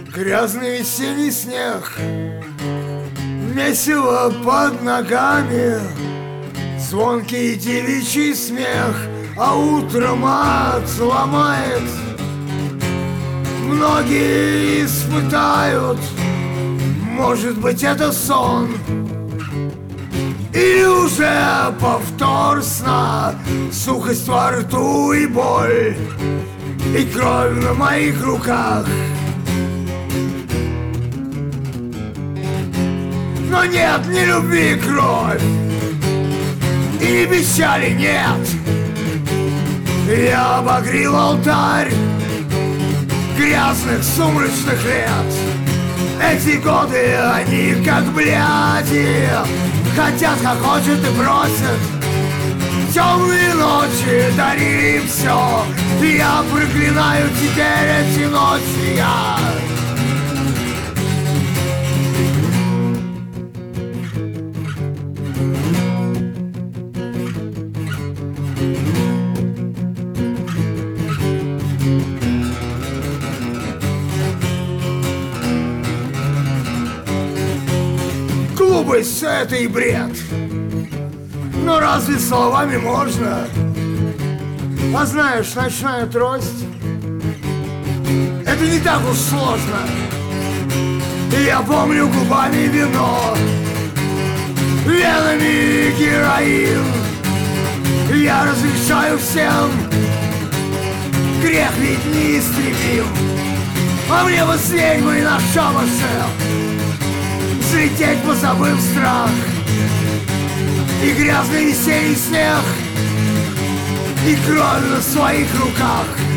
Грязный весенний снег, месиво под ногами, звонкий девичий смех, а утром ад ломает. Многие испытают, может быть, это сон, или уже повтор сна, сухость во рту и боль, и кровь на моих руках. Но нет ни любви, кровь, и ни печали нет. Я обогрел алтарь грязных сумрачных лет. Эти годы, они как бляди, хотят, хохочут и просят. Темные ночи дарили им все, и я проклинаю теперь эти ночи. Я глупость — это и бред. Но разве словами можно? А знаешь, ночная трость — это не так уж сложно. И я помню губами вино, венами героин. Я разрешаю всем, грех ведь неистребим. А мне бы с ведьмой на шабаше взлететь, позабыв страх, и грязный весенний снег, и кровь на своих руках.